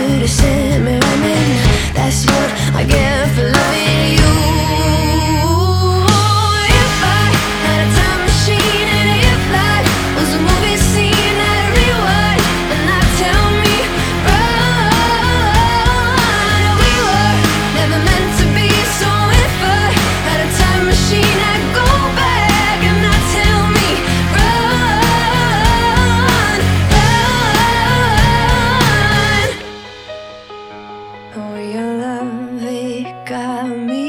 you to send me running. That's what I get for loving you. If I had a time machine and if life was a movie scene, I'd rewind and I'd tell me run. We were never meant to be, so if I had a time machine, I'd go back and I'd tell me run, run. Oh, your love, it got me